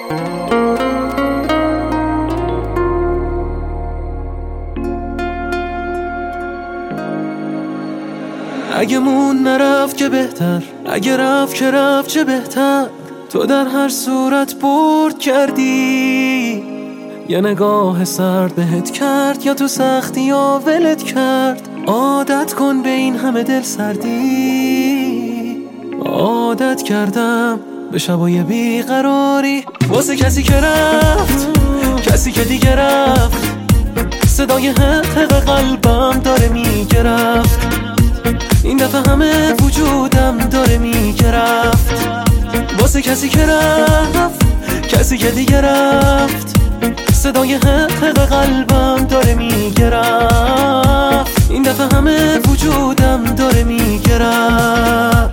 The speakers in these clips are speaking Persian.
اگه مون نرفت که بهتر، اگه رفت که رفت چه بهتر. تو در هر صورت برد کردی، یه نگاه سرد بهت کرد، یا تو سختی یا ولت کرد. عادت کن به این همه دل سردی. عادت کردم به شبای بیقراری، واسه کسی که رفت، کسی که دیگه رفت. صدای حق قلبم داره میگرفت، این دفعه همه وجودم داره میگرفت. واسه کسی که رفت، کسی که دیگه رفت. صدای حق قلبم داره میگرفت، این دفعه همه وجودم داره میگرفت.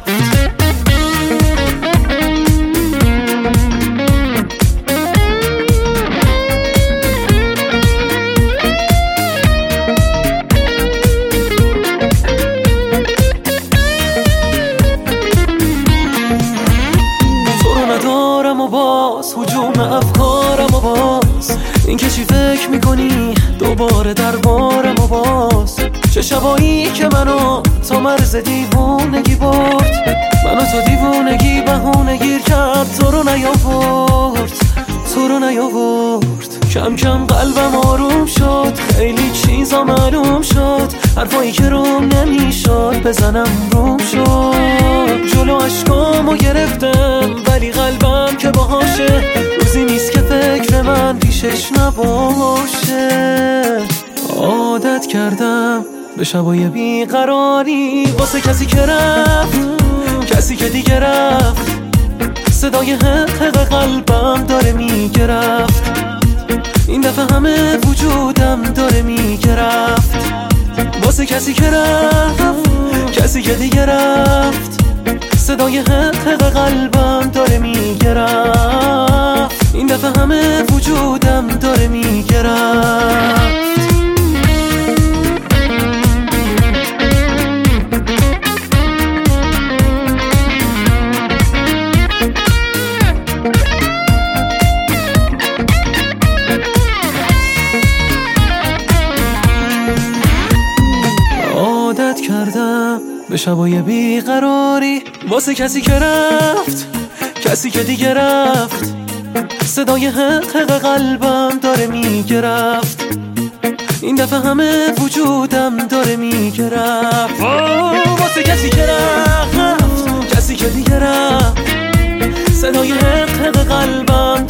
باز هجوم افکارم و باز این که چی فکر میکنی دوباره دربارم و باز. چه شبایی که منو تا مرز دیوونگی برد، منو تو دیوونگی بهونه گیر کرد. تو رو نیاورد، تو رو نیاورد. کم کم قلبم آروم شد، خیلی چیزا معلوم شد. حرفایی که روم نمیشد بزنم روم شد. جلو عشقامو گرفتم ولی قلبم که باهاشه. روزی نیست که فکر من پیشش نباشه. عادت کردم به شبای بیقراری، واسه کسی که رفت، کسی که دیگه رفت. صدای حق قلبم داره میگرفت، این دفعه همه وجودم داره میگرفت. واسه کسی که رفت، کسی که دیگه رفت. صدای حق قلبم داره میگرفت، این دفعه همه وجودم داره میگرفت. عادت کردم به شبای بیقراری، واسه کسی که رفت، کسی که دیگه رفت. صدای حق قلبم داره میگرفت، این دفعه همه وجودم داره میگرفت. واسه کسی که رفت، کسی که دیگه رفت. صدای حق قلبم